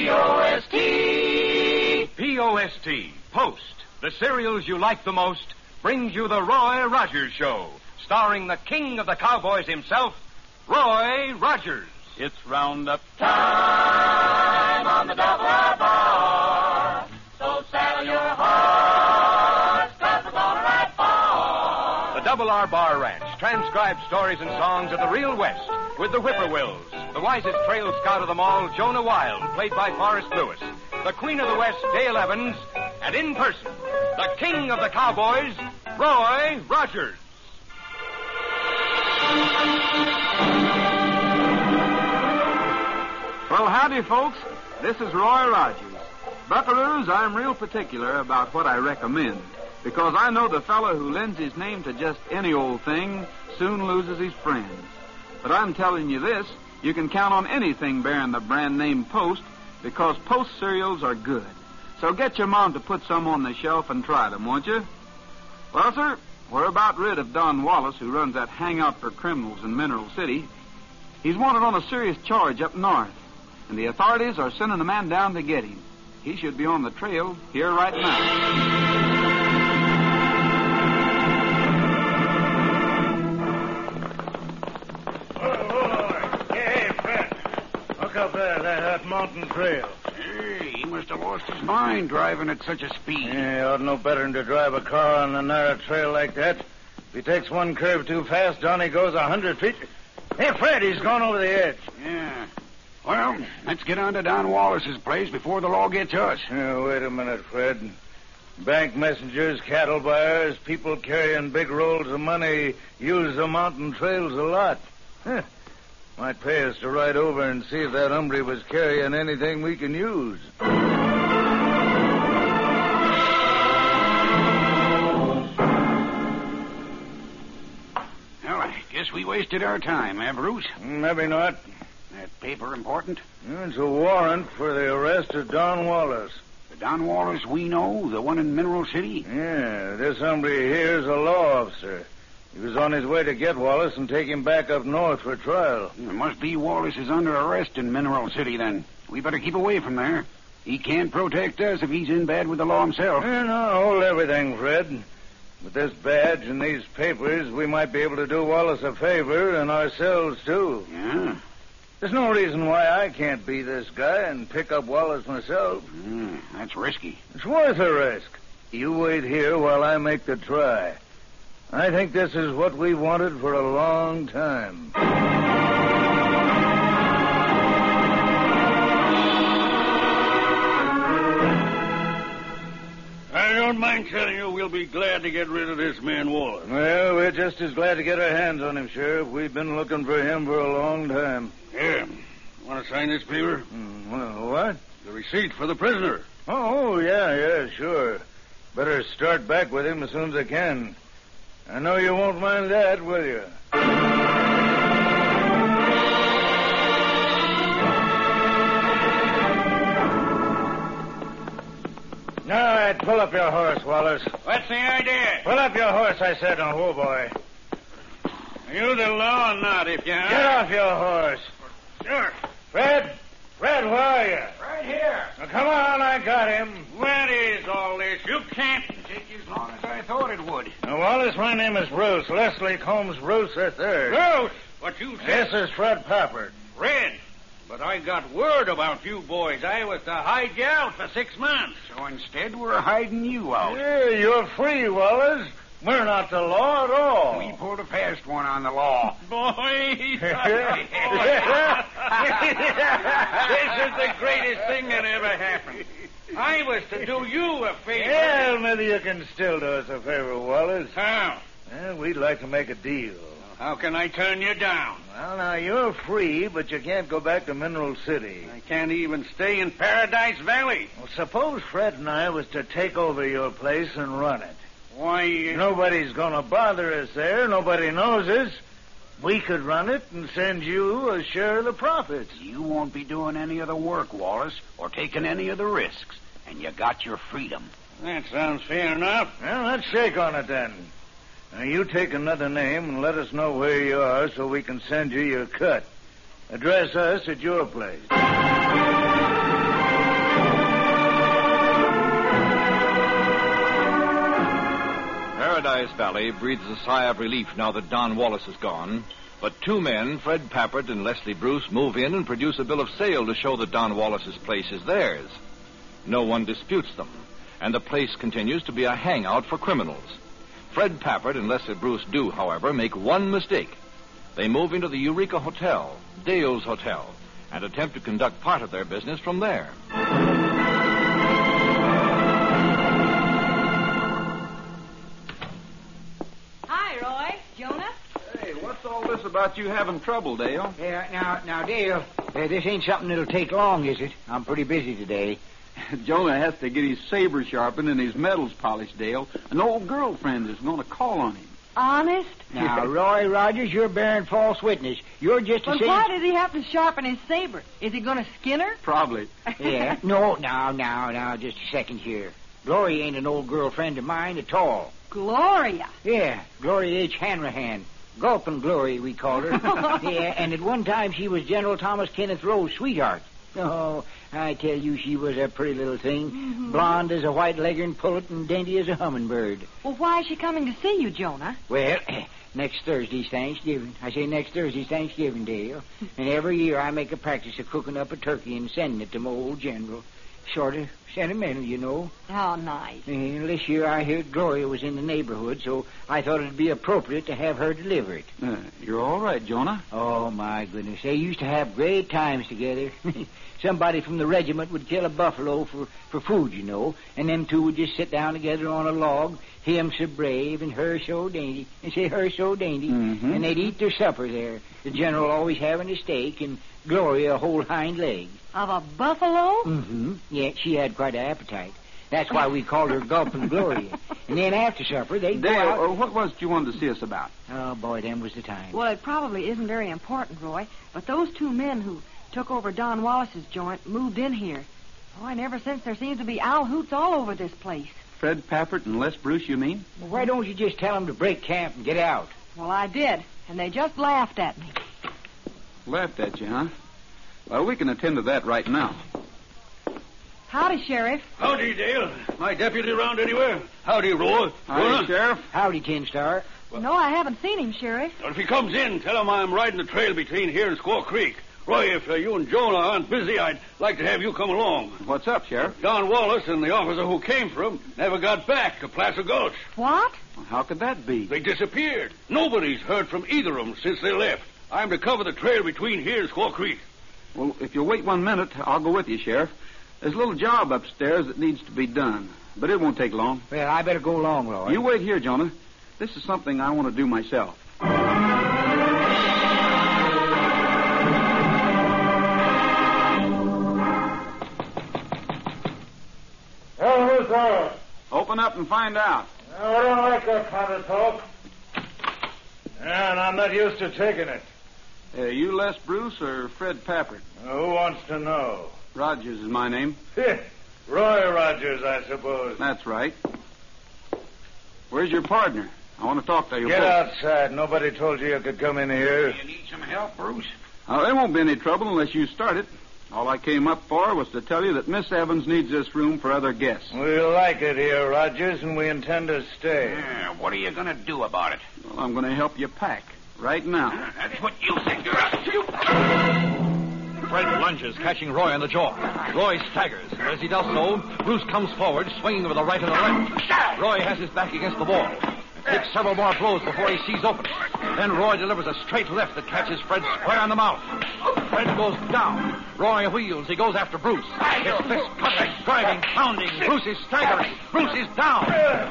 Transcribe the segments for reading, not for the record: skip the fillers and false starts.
P-O-S-T. P-O-S-T, Post, the cereals you like the most, brings you the Roy Rogers Show, starring the king of the cowboys himself, Roy Rogers. It's roundup Time on the double R bar. So saddle your horse, 'cause we're gonna ride far. The Double R Bar Ranch transcribed stories and songs of the real West with the Whippoorwills, the wisest trail scout of them all, Jonah Wild, played by Forrest Lewis, the Queen of the West, Dale Evans, and in person, the king of the cowboys, Roy Rogers. Well, howdy, folks. This is Roy Rogers. Buckaroos, I'm real particular about what I recommend, because I know the fellow who lends his name to just any old thing soon loses his friends. But I'm telling you this, you can count on anything bearing the brand name Post, because Post cereals are good. So get your mom to put some on the shelf and try them, won't you? Well, sir, we're about rid of Don Wallace, who runs that hangout for criminals in Mineral City. He's wanted on a serious charge up north, and the authorities are sending a man down to get him. He should be on the trail here right now. Hey, Fred. Look up there, that mountain trail. Hey, he must have lost his mind driving at such a speed. Yeah, he ought to know better than to drive a car on a narrow trail like that. If he takes one curve too fast, down he goes 100 feet. Hey, Fred, he's gone over the edge. Yeah. Well, let's get on to Don Wallace's place before the law gets us. Wait a minute, Fred. Bank messengers, cattle buyers, people carrying big rolls of money use the mountain trails a lot. Might pay us to ride over and see if that hombre was carrying anything we can use. Well, I guess we wasted our time, eh, Bruce? Maybe not. That paper important? It's a warrant for the arrest of Don Wallace. The Don Wallace we know, the one in Mineral City? Yeah, this hombre here is a law officer. He was on his way to get Wallace and take him back up north for trial. It must be Wallace is under arrest in Mineral City, then. We better keep away from there. He can't protect us if he's in bad with the law himself. Yeah, no, hold everything, Fred. With this badge and these papers, we might be able to do Wallace a favor and ourselves, too. Yeah? There's no reason why I can't be this guy and pick up Wallace myself. That's risky. It's worth a risk. You wait here while I make the try. I think this is what we wanted for a long time. I don't mind telling you we'll be glad to get rid of this man Wallace. Well, we're just as glad to get our hands on him, Sheriff. We've been looking for him for a long time. Here. Want to sign this paper? Well, what? The receipt for the prisoner. Oh, yeah, sure. Better start back with him as soon as I can. I know you won't mind that, will you? All right, pull up your horse, Wallace. What's the idea? Pull up your horse, I said, and oh, boy. Are you the law or not, if you are? Get off your horse. Sure. Fred, where are you? Right here. Now, come on, I got him. What is all this? You can't. Take you as long as I thought it would. Now, Wallace, my name is Bruce. Leslie Combs Bruce III. Bruce, what you said. This is Fred Pappard. Fred. But I got word about you boys. I was to hide you out for 6 months. So instead, we're hiding you out. Yeah, you're free, Wallace. We're not the law at all. We pulled a fast one on the law. Boy, this is the greatest thing that ever happened. I was to do you a favor. Well, maybe you can still do us a favor, Wallace. How? Well, we'd like to make a deal. How can I turn you down? Well, now, you're free, but you can't go back to Mineral City. I can't even stay in Paradise Valley. Well, suppose Fred and I was to take over your place and run it. Why, Nobody's going to bother us there. Nobody knows us. We could run it and send you a share of the profits. You won't be doing any of the work, Wallace, or taking any of the risks. And you got your freedom. that sounds fair enough. Well, let's shake on it then. Now, you take another name and let us know where you are so we can send you your cut. Address us at your place. Paradise Valley breathes a sigh of relief now that Don Wallace is gone. But two men, Fred Pappert and Leslie Bruce, move in and produce a bill of sale to show that Don Wallace's place is theirs. No one disputes them, and the place continues to be a hangout for criminals. Fred Pappert and Leslie Bruce do, however, make one mistake. They move into the Eureka Hotel, Dale's Hotel, and attempt to conduct part of their business from there. Hi, Roy. Jonah? Hey, what's all this about you having trouble, Dale? Yeah, now, Dale, this ain't something that'll take long, is it? I'm pretty busy today. Jonah has to get his saber sharpened and his medals polished, Dale. An old girlfriend is going to call on him. Honest? Now, Roy Rogers, you're bearing false witness. You're just the Well, same... why does he have to sharpen his saber? Is he going to skin her? Probably. Yeah. No, now, just a second here. Gloria ain't an old girlfriend of mine at all. Gloria. Yeah, Gloria H. Hanrahan. Gulpin' Glory, we called her. Yeah, and at one time she was General Thomas Kenneth Rowe's sweetheart. Oh, I tell you, she was a pretty little thing. Mm-hmm. Blonde as a white leghorn pullet and dainty as a hummingbird. Well, why is she coming to see you, Jonah? Well, next Thursday's Thanksgiving. I say next Thursday's Thanksgiving, Dale. And every year I make a practice of cooking up a turkey and sending it to my old general. Sort of sentimental, you know. How nice. And this year I heard Gloria was in the neighborhood, so I thought it'd be appropriate to have her deliver it. You're all right, Jonah. Oh, my goodness. They used to have great times together. Somebody from the regiment would kill a buffalo for food, you know, and them two would just sit down together on a log, him so brave and her so dainty, and say her so dainty, Mm-hmm. and they'd eat their supper there. The general always having a steak and Gloria a whole hind leg. Of a buffalo? Mm-hmm. Yeah, she had quite an appetite. That's why we called her Gulpin' Gloria. And then after supper, they'd go out... Dale, what was it you wanted to see us about? Oh, boy, them was the time. Well, it probably isn't very important, Roy, but those two men who took over Don Wallace's joint moved in here. Oh, and ever since there seems to be owl hoots all over this place. Fred Pappert and Les Bruce, you mean? Well, why don't you just tell them to break camp and get out? Well, I did, and they just laughed at me. Laughed at you, huh? Well, we can attend to that right now. Howdy, Sheriff. Howdy, Dale. My deputy around anywhere? Howdy, Roy. Hi, Sheriff. Howdy, Tin Star. No, I haven't seen him, Sheriff. Well, if he comes in, tell him I'm riding the trail between here and Squaw Creek. Roy, if you and Jonah aren't busy, I'd like to have you come along. What's up, Sheriff? Don Wallace and the officer who came for him never got back to Placer Gulch. What? Well, how could that be? They disappeared. Nobody's heard from either of them since they left. I'm to cover the trail between here and Squaw Creek. Well, if you'll wait 1 minute, I'll go with you, Sheriff. There's a little job upstairs that needs to be done, but it won't take long. Well, I better go along, Roy. You wait here, Jonah. This is something I want to do myself. Well, who's there? Open up and find out. I don't like that kind of talk. Yeah, and I'm not used to taking it. You Les Bruce or Fred Pappert? Who wants to know? Rogers is my name. Roy Rogers, I suppose. That's right. Where's your partner? I want to talk to you Get both. outside. Nobody told you could come in here. You need some help, Bruce? There won't be any trouble unless you start it. All I came up for was to tell you that Miss Evans needs this room for other guests. We like it here, Rogers, and we intend to stay. Yeah, what are you going to do about it? Well, I'm going to help you pack right now. That's what you think you're up to. Fred lunges, catching Roy on the jaw. Roy staggers, and as he does so, Bruce comes forward, swinging with a right and a left. Roy has his back against the wall. Takes several more blows before he sees open. Then Roy delivers a straight left that catches Fred square on the mouth. Fred goes down. Roy wheels. He goes after Bruce. His fist cutting, driving, pounding. Bruce is staggering. Bruce is down.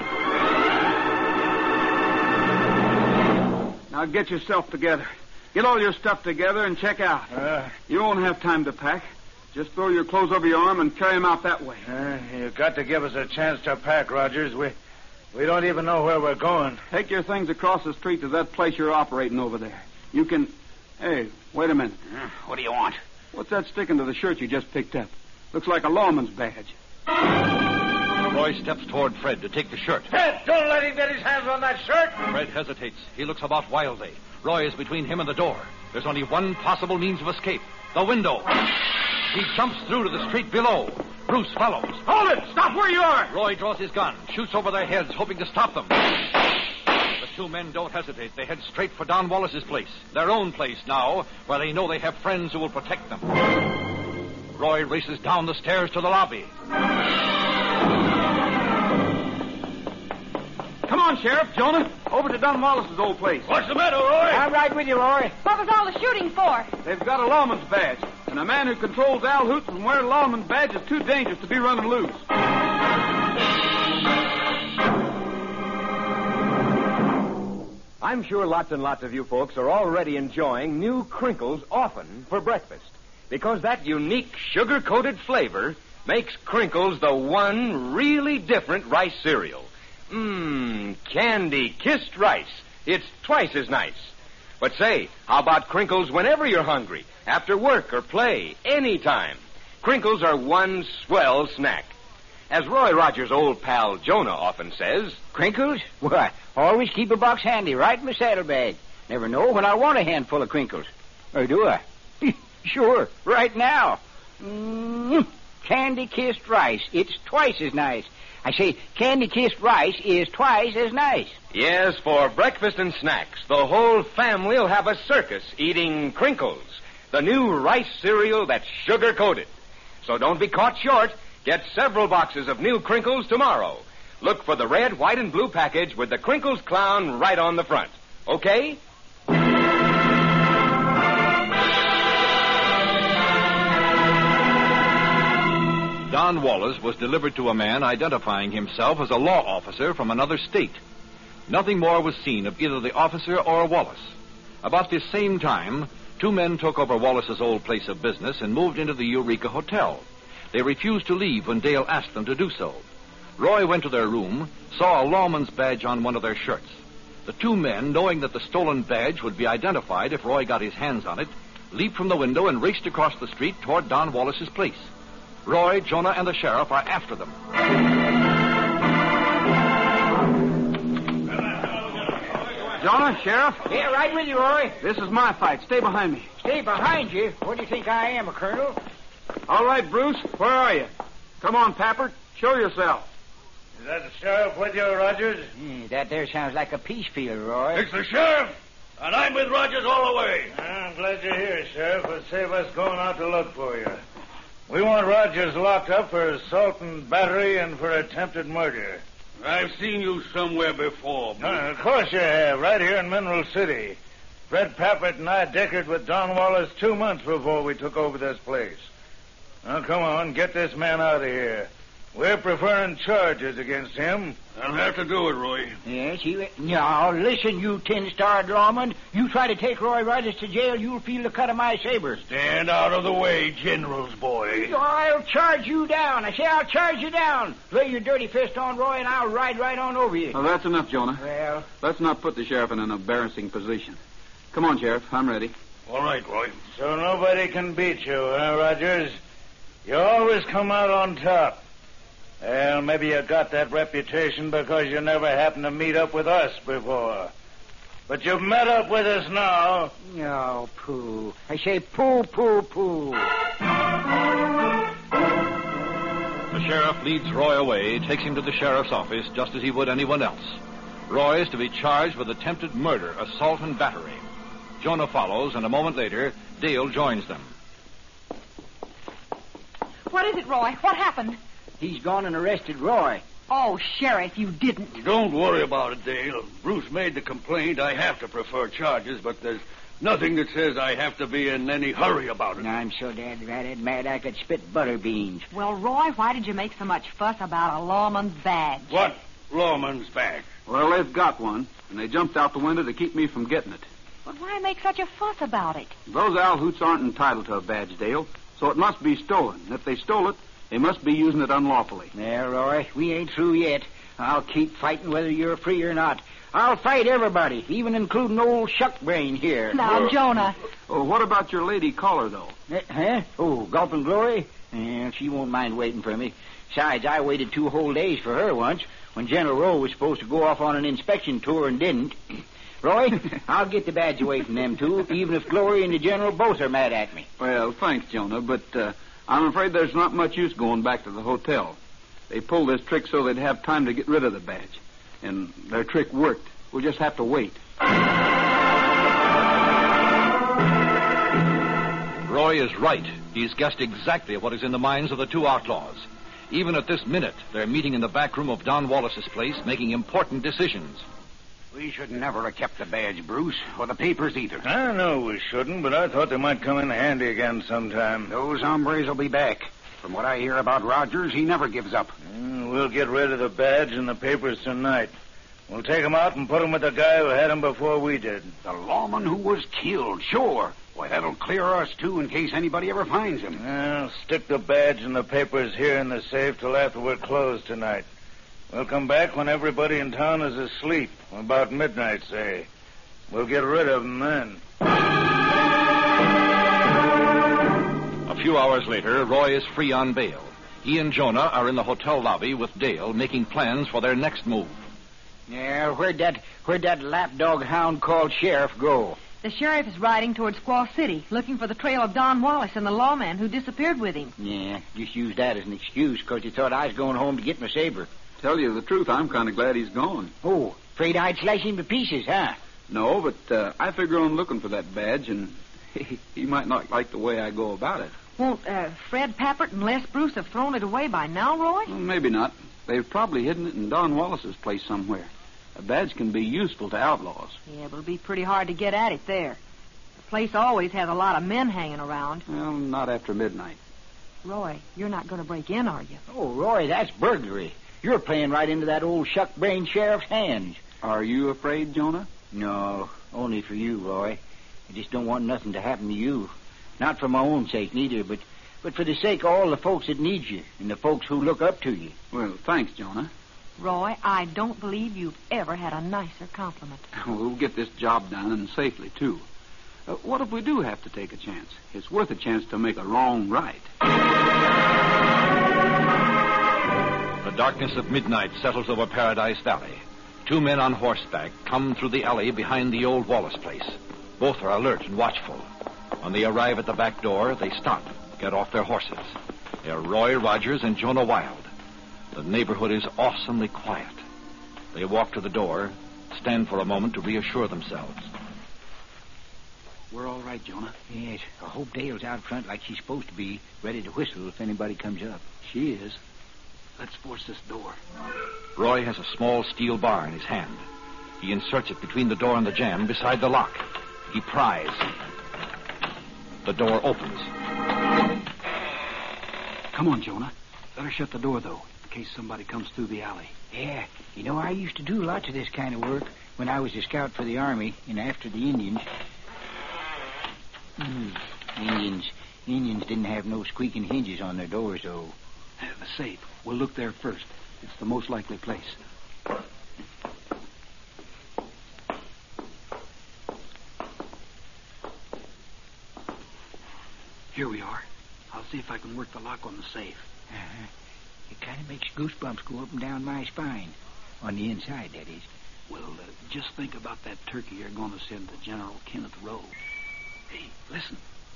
Now get yourself together. Get all your stuff together and check out. You won't have time to pack. Just throw your clothes over your arm and carry them out that way. You've got to give us a chance to pack, Rogers. We don't even know where we're going. Take your things across the street to that place you're operating over there. You can... Hey, wait a minute. What do you want? What's that sticking to the shirt you just picked up? Looks like a lawman's badge. Roy steps toward Fred to take the shirt. Hey, don't let him get his hands on that shirt. Fred hesitates. He looks about wildly. Roy is between him and the door. There's only one possible means of escape. The window. He jumps through to the street below. Bruce follows. Hold it! Stop where you are! Roy draws his gun, shoots over their heads, hoping to stop them. two men don't hesitate. They head straight for Don Wallace's place. Their own place now, where they know they have friends who will protect them. Roy races down the stairs to the lobby. Come on, Sheriff. Jonah, over to Don Wallace's old place. What's the matter, Roy? I'm right with you, Roy. What was all the shooting for? They've got a lawman's badge, and a man who controls Al Hoots and wears a lawman's badge is too dangerous to be running loose. I'm sure lots and lots of you folks are already enjoying new Crinkles often for breakfast, because that unique sugar-coated flavor makes Crinkles the one really different rice cereal. Candy-kissed rice. It's twice as nice. But say, how about Crinkles whenever you're hungry, after work or play, anytime? Crinkles are one swell snack. As Roy Rogers' old pal Jonah often says, Crinkles? Why, always keep a box handy right in my saddlebag. Never know when I want a handful of crinkles. Or do I? Sure, right now. Candy-kissed rice. It's twice as nice. I say, candy-kissed rice is twice as nice. yes, for breakfast and snacks, the whole family will have a circus eating Crinkles, the new rice cereal that's sugar-coated. So don't be caught short. Get several boxes of new Crinkles tomorrow. Look for the red, white, and blue package with the Crinkles clown right on the front. Okay? Don Wallace was delivered to a man identifying himself as a law officer from another state. Nothing more was seen of either the officer or Wallace. About this same time, two men took over Wallace's old place of business and moved into the Eureka Hotel. They refused to leave when Dale asked them to do so. Roy went to their room, saw a lawman's badge on one of their shirts. The two men, knowing that the stolen badge would be identified if Roy got his hands on it, leaped from the window and raced across the street toward Don Wallace's place. Roy, Jonah, and the sheriff are after them. Jonah, Sheriff, Yeah, right with you, Roy. this is my fight. Stay behind me. Stay behind you. What do you think I am, a colonel? All right, Bruce, where are you? Come on, Pappert, show yourself. Is that the sheriff with you, Rogers? That there sounds like a peace field, Roy. It's the sheriff, and I'm with Rogers all the way. I'm glad you're here, Sheriff. It'll save us going out to look for you. We want Rogers locked up for assault and battery and for attempted murder. I've seen you somewhere before. Of course you have, right here in Mineral City. Fred Pappert and I dickered with Don Wallace 2 months before we took over this place. Now, come on, get this man out of here. We're preferring charges against him. I'll have to do it, Roy. Yes, Now, listen, you tin-starred lawman. You try to take Roy Rogers to jail, you'll feel the cut of my saber. Stand out of the way, General's boy. I'll charge you down. I say I'll charge you down. Lay your dirty fist on Roy, and I'll ride right on over you. Oh, that's enough, Jonah. Well, Let's not put the sheriff in an embarrassing position. Come on, Sheriff. I'm ready. All right, Roy. So nobody can beat you, huh, Rogers? You always come out on top. Well, maybe you got that reputation because you never happened to meet up with us before. But you've met up with us now. no, pooh. I say pooh, pooh, pooh. The sheriff leads Roy away, takes him to the sheriff's office just as he would anyone else. Roy is to be charged with attempted murder, assault, and battery. Jonah follows, and a moment later, Dale joins them. What is it, Roy? What happened? He's gone and arrested Roy. Oh, Sheriff, you didn't. Don't worry about it, Dale. Bruce made the complaint. I have to prefer charges, but there's nothing that says I have to be in any hurry about it. I'm so mad I could spit butter beans. Well, Roy, why did you make so much fuss about a lawman's badge? What lawman's badge? Well, they've got one, and they jumped out the window to keep me from getting it. But why make such a fuss about it? Those Al Hoots aren't entitled to a badge, Dale, so it must be stolen. And if they stole it, they must be using it unlawfully. There, Roy, we ain't through yet. I'll keep fighting whether you're free or not. I'll fight everybody, even including old Shuckbrain here. Now, Jonah. Oh, what about your lady caller, though? Huh? Oh, Gulpin' Glory? Yeah, she won't mind waiting for me. Besides, I waited 2 whole days for her once, when General Rowe was supposed to go off on an inspection tour and didn't. Roy, I'll get the badge away from them two, even if Glory and the General both are mad at me. Well, thanks, Jonah, but I'm afraid there's not much use going back to the hotel. They pulled this trick so they'd have time to get rid of the badge. And their trick worked. We'll just have to wait. Roy is right. He's guessed exactly what is in the minds of the two outlaws. Even at this minute, they're meeting in the back room of Don Wallace's place, making important decisions. We should never have kept the badge, Bruce, or the papers either. I know we shouldn't, but I thought they might come in handy again sometime. Those hombres will be back. From what I hear about Rogers, he never gives up. We'll get rid of the badge and the papers tonight. We'll take 'em out and put 'em with the guy who had 'em before we did. The lawman who was killed, sure. Why, that'll clear us, too, in case anybody ever finds him. Well, stick the badge and the papers here in the safe till after we're closed tonight. We'll come back when everybody in town is asleep, about midnight, say. We'll get rid of 'em then. A few hours later, Roy is free on bail. He and Jonah are in the hotel lobby with Dale, making plans for their next move. Yeah, where'd that lapdog hound called Sheriff go? The sheriff is riding toward Squaw City, looking for the trail of Don Wallace and the lawman who disappeared with him. Yeah, just use that as an excuse, 'cause he thought I was going home to get my saber. Tell you the truth, I'm kind of glad he's gone. Oh, afraid I'd slice him to pieces, huh? No, but I figure on looking for that badge, and he might not like the way I go about it. Won't Fred Pappert and Les Bruce have thrown it away by now, Roy? Well, maybe not. They've probably hidden it in Don Wallace's place somewhere. A badge can be useful to outlaws. Yeah, but it'll be pretty hard to get at it there. The place always has a lot of men hanging around. Well, not after midnight. Roy, you're not going to break in, are you? Oh, Roy, that's burglary. You're playing right into that old shuck-brained sheriff's hands. Are you afraid, Jonah? No, only for you, Roy. I just don't want nothing to happen to you. Not for my own sake, neither, but for the sake of all the folks that need you and the folks who look up to you. Well, thanks, Jonah. Roy, I don't believe you've ever had a nicer compliment. We'll get this job done, and safely, too. What if we do have to take a chance? It's worth a chance to make a wrong right. The darkness of midnight settles over Paradise Valley. Two men on horseback come through the alley behind the old Wallace place. Both are alert and watchful. When they arrive at the back door, they stop, get off their horses. They are Roy Rogers and Jonah Wild. The neighborhood is awesomely quiet. They walk to the door, stand for a moment to reassure themselves. We're all right, Jonah. Yes, I hope Dale's out front like she's supposed to be, ready to whistle if anybody comes up. She is. Let's force this door. Roy has a small steel bar in his hand. He inserts it between the door and the jamb beside the lock. He pries. The door opens. Come on, Jonah. Better shut the door, though, in case somebody comes through the alley. Yeah, you know, I used to do lots of this kind of work when I was a scout for the Army and after the Indians. Indians didn't have no squeaking hinges on their doors, though. The safe. We'll look there first. It's the most likely place. Here we are. I'll see if I can work the lock on the safe. Uh-huh. It kind of makes goosebumps go up and down my spine. On the inside, that is. Well, just think about that turkey you're going to send to General Kenneth Rowe. Hey, listen.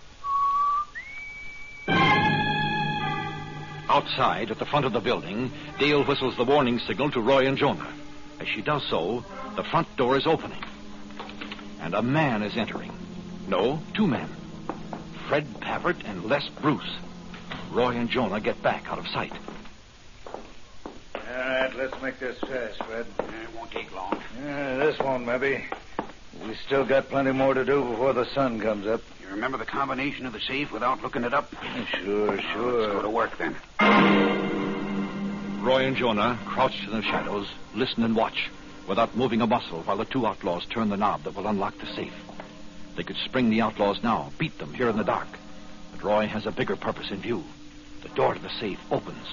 Outside, at the front of the building, Dale whistles the warning signal to Roy and Jonah. As she does so, the front door is opening. And a man is entering. No, two men. Fred Pappert and Les Bruce. Roy and Jonah get back out of sight. All right, let's make this fast, Fred. It won't take long. This won't, maybe. We still got plenty more to do before the sun comes up. You remember the combination of the safe without looking it up? Sure. Let's go to work, then. Roy and Jonah, crouched in the shadows, listen and watch, without moving a muscle while the two outlaws turn the knob that will unlock the safe. They could spring the outlaws now, beat them here in the dark. But Roy has a bigger purpose in view. The door to the safe opens.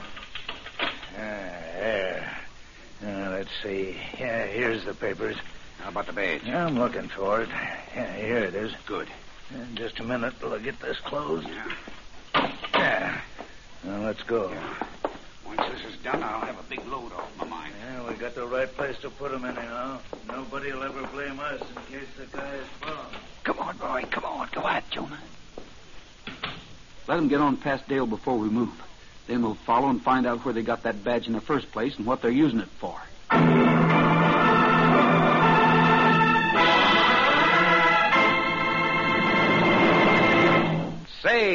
Let's see. Yeah, here's the papers. How about the badge? I'm looking for it. Yeah, here it is. Good. In just a minute till I get this closed. Yeah. Yeah. Now, let's go. Yeah. Once this is done, I'll have a big load off my mind. Yeah, we got the right place to put 'em anyhow. Nobody will ever blame us in case the guy is wrong. Come on, Roy. Come on. Go at it, Jonah. Let them get on past Dale before we move. Then we'll follow and find out where they got that badge in the first place and what they're using it for.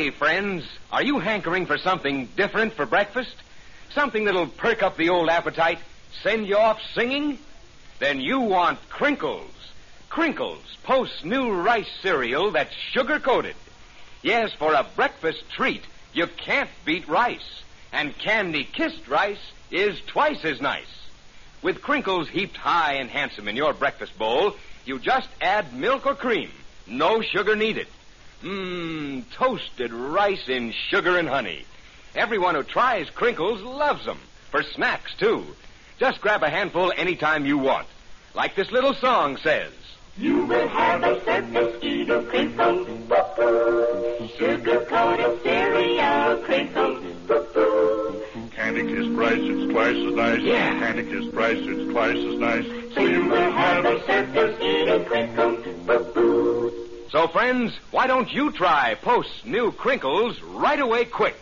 Say, friends, are you hankering for something different for breakfast? Something that'll perk up the old appetite, send you off singing? Then you want Crinkles. Crinkles, Post's new rice cereal that's sugar-coated. Yes, for a breakfast treat, you can't beat rice. And candy-kissed rice is twice as nice. With Crinkles heaped high and handsome in your breakfast bowl, you just add milk or cream. No sugar needed. Toasted rice in sugar and honey. Everyone who tries Crinkles loves them. For snacks, too. Just grab a handful anytime you want. Like this little song says. You will have a circus eat of Crinkles. Sugar-coated cereal, Crinkles. Candy-kissed rice, it's twice as nice. Yeah. Candy-kissed rice, it's twice as nice. So you will have a circus eat of Crinkles. So, friends, why don't you try Post's new Crinkles right away quick?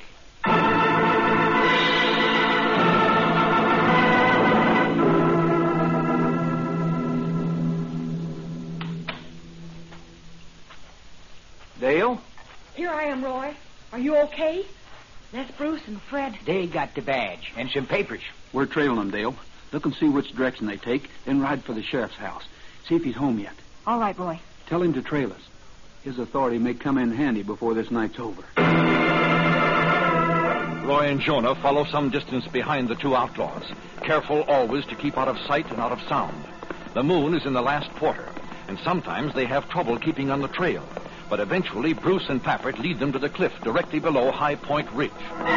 Dale? Here I am, Roy. Are you okay? That's Bruce and Fred. They got the badge and some papers. We're trailing them, Dale. Look and see which direction they take, then ride for the sheriff's house. See if he's home yet. All right, Roy. Tell him to trail us. His authority may come in handy before this night's over. Roy and Jonah follow some distance behind the two outlaws, careful always to keep out of sight and out of sound. The moon is in the last quarter, and sometimes they have trouble keeping on the trail. But eventually, Bruce and Pappert lead them to the cliff directly below High Point Ridge.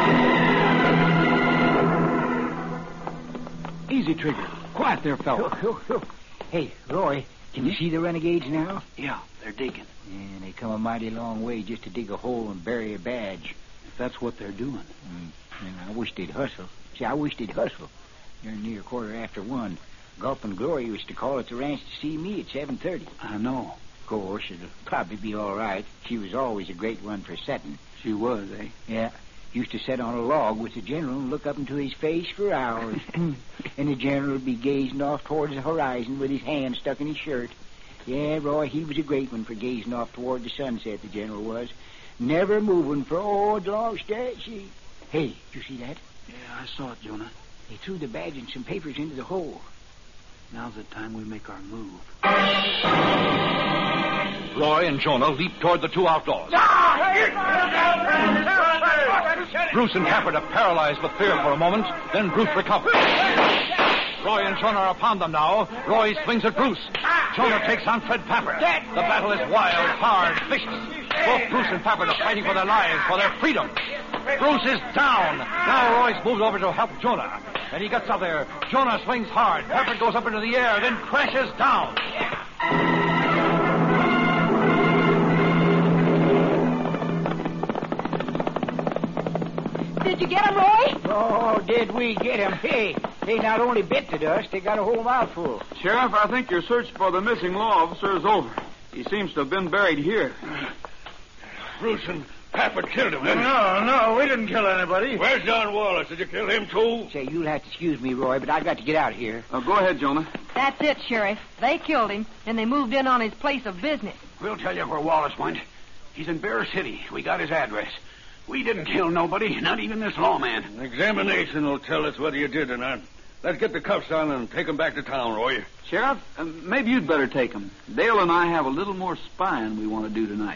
Easy, Trigger. Quiet there, fella. Hey, Roy, can you see the renegades now? Yeah, they're digging. Yeah, they come a mighty long way just to dig a hole and bury a badge. If that's what they're doing. And I wish they'd hustle. See, I wish they'd hustle. They're near 1:15. Gulp and Glory was to call at the ranch to see me at 7:30. I know. Of course, it'll probably be all right. She was always a great one for setting. She was, eh? Yeah. Used to sit on a log with the general and look up into his face for hours. And the general would be gazing off towards the horizon with his hand stuck in his shirt. Yeah, Roy, he was a great one for gazing off toward the sunset, the general was. Never moving for old long stretch. Hey, did you see that? Yeah, I saw it, Jonah. They threw the badge and some papers into the hole. Now's the time we make our move. Roy and Jonah leap toward the two outlaws. Bruce and Pappert are paralyzed with fear for a moment. Then Bruce recovers. Roy and Jonah are upon them now. Roy swings at Bruce. Jonah takes on Fred Pappert. The battle is wild, hard, vicious. Both Bruce and Pappert are fighting for their lives, for their freedom. Bruce is down. Now Roy's moved over to help Jonah. And he gets up there. Jonah swings hard. Pappert goes up into the air, then crashes down. Did you get him, Roy? Oh, did we get him? Hey, they not only bit the dust, they got a whole mouthful. Sheriff, I think your search for the missing law officer is over. He seems to have been buried here. Bruce and Pappert killed him, didn't No, we didn't kill anybody. Where's John Wallace? Did you kill him, too? Say, you'll have to excuse me, Roy, but I've got to get out of here. Go ahead, Jonah. That's it, Sheriff. They killed him, and they moved in on his place of business. We'll tell you where Wallace went. He's in Bear City. We got his address. We didn't kill nobody, not even this lawman. An examination will tell us whether you did or not. Let's get the cuffs on and take him back to town, Roy. Sheriff, maybe you'd better take him. Dale and I have a little more spying we want to do tonight.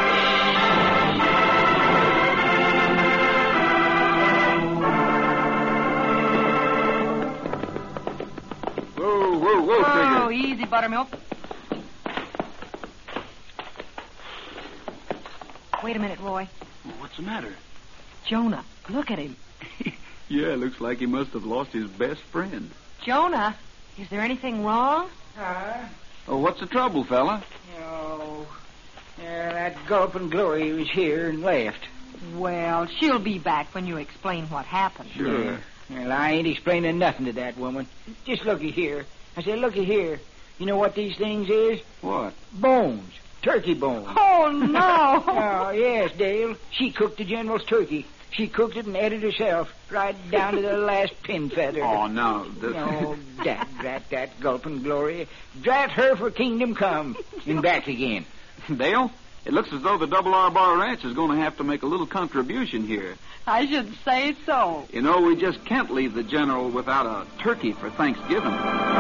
Whoa, Trigger. Oh, easy, Buttermilk. Wait a minute, Roy. What's the matter? Jonah, look at him. Yeah, looks like he must have lost his best friend. Jonah, is there anything wrong? Oh, what's the trouble, fella? Oh, that Gulp and Glory was here and left. Well, she'll be back when you explain what happened. Sure. Well, I ain't explaining nothing to that woman. Just looky here. I said, looky here. You know what these things is? What? Bones. Turkey bones. Oh, no. Oh, yes, Dale. She cooked the general's turkey. She cooked it and ate it herself, right down to the last pin feather. Oh, no. No, that Gulp and Glory. Drat her for kingdom come. And back again. Dale, It looks as though the Double R Bar Ranch is going to have to make a little contribution here. I should say so. You know, we just can't leave the General without a turkey for Thanksgiving.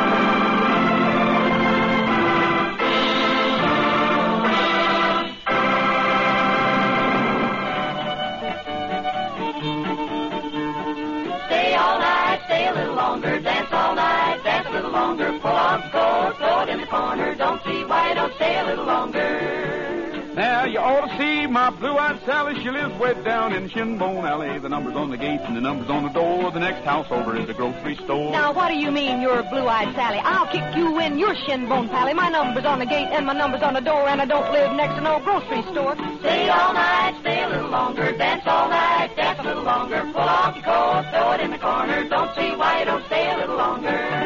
Stay all night, stay a little longer, dance all night, dance a little longer, pull off the coat, throw it in the corner, don't see why you don't stay a little longer. Now, you ought to see my blue-eyed Sally. She lives way down in Shinbone Alley. The number's on the gate and the number's on the door. The next house over is the grocery store. Now, what do you mean you're blue-eyed Sally? I'll kick you in your shinbone pally. My number's on the gate and my number's on the door, and I don't live next to no grocery store. Stay all night, stay a little longer, dance all night, dance a little longer, pull off your coat, throw it in the corner, don't see why you don't stay a little longer.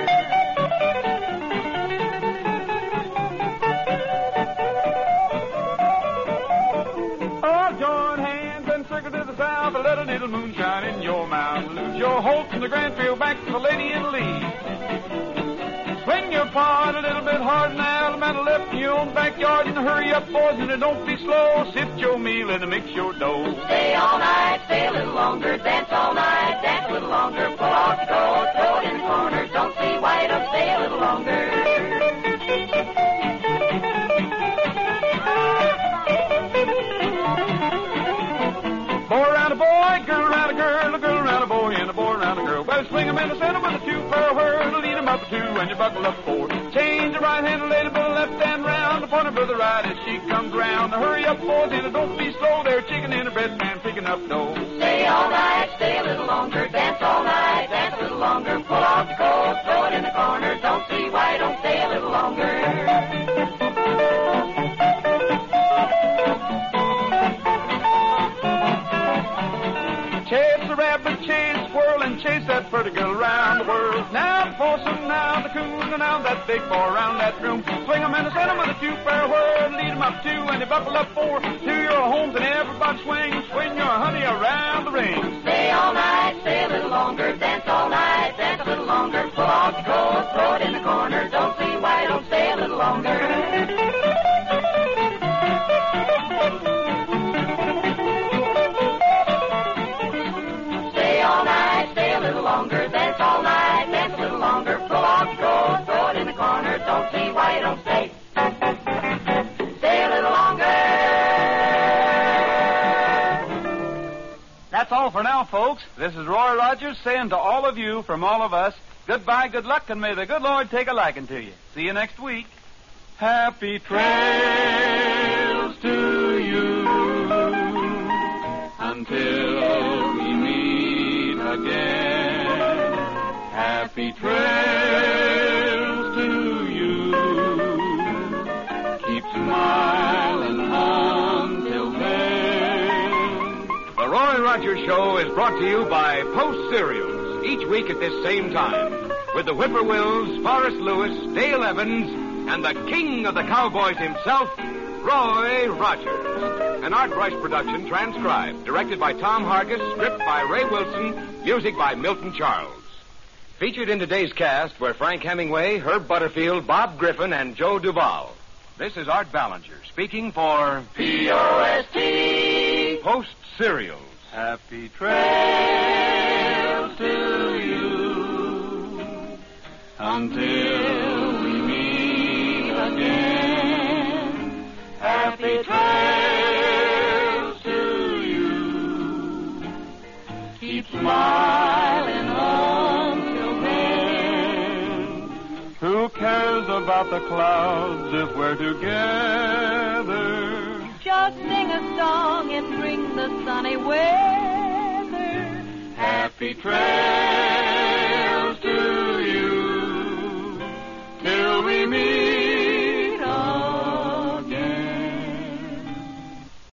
A little moonshine in your mouth. Lose your hope from the Grand Trail back to the Lady in Lee. Swing your part a little bit hard now, the man left in your own backyard, and hurry up, boys, and don't be slow. Sift your meal and mix your dough. Stay all night, stay a little longer, dance all night, dance a little longer, pull off your coat, throw it in the corner, don't see why you don't stay a little longer. Boy around a boy, girl around a girl, a girl around a boy, and a boy around a girl. Well, swing 'em in the center with a two-furrow whirl, lead 'em up a two, and you buckle up four. Change the right hand, lay the bill left hand round, the pointer for the right as she comes round. Hurry up, boys, and don't be slow. There, chicken in a bread pan, picking up dough. Stay all night, stay a little longer, dance all night, dance a little longer, pull off your coat, throw it in the corner, don't see why you don't stay a little longer. Chase the rabbit, chase the squirrel, and chase that pretty girl around the world. Now the possum, now the coon, and now that big boy around that room. Swing 'em in the center with a two-fair whirl, lead 'em up two, and you buckle up four. To your homes and everybody swing your honey around the ring. Stay all night, stay a little longer, dance all night, dance a little longer, pull off your coat, throw it in the corner, don't see why you don't stay a little longer. Longer, dance all night, dance a little longer, pull off your coat, throw it in the corner, don't see why you don't stay. Stay a little longer. That's all for now, folks. This is Roy Rogers saying to all of you, from all of us, goodbye, good luck, and may the good Lord take a liking to you. See you next week. Happy trails to you until we meet again. Happy trails to you. Keep smiling until then. The Roy Rogers Show is brought to you by Post Cereals, each week at this same time, with the Whippoorwills, Forrest Lewis, Dale Evans, and the king of the cowboys himself, Roy Rogers. An Art Rush production transcribed, directed by Tom Hargis, script by Ray Wilson, music by Milton Charles. Featured in today's cast were Frank Hemingway, Herb Butterfield, Bob Griffin, and Joe Duvall. This is Art Ballinger speaking for P.O.S.T. Post Cereals. Happy trails to you until we meet again. Happy trails to you. Keep smiling until then. Who cares about the clouds if we're together? Just sing a song and bring the sunny weather. Happy trails.